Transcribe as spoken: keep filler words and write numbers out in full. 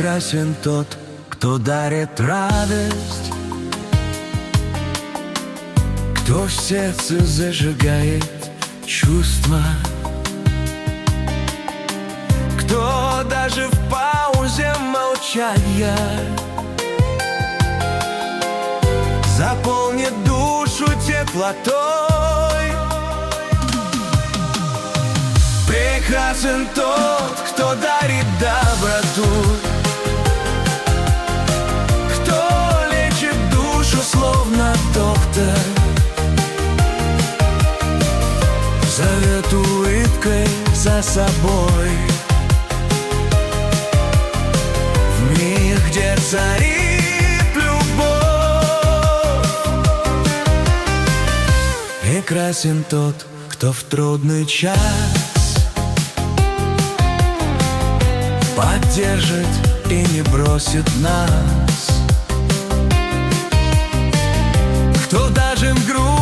Прекрасен тот, кто дарит радость, кто в сердце зажигает чувства, кто даже в паузе молчания заполнит душу теплотой. Прекрасен тот, кто дарит доброту, кто лечит душу словно доктор, зовет улыбкой за собой в мир, где царит любовь. Прекрасен тот, кто в трудный час поддержит и не бросит нас, кто даже в грудь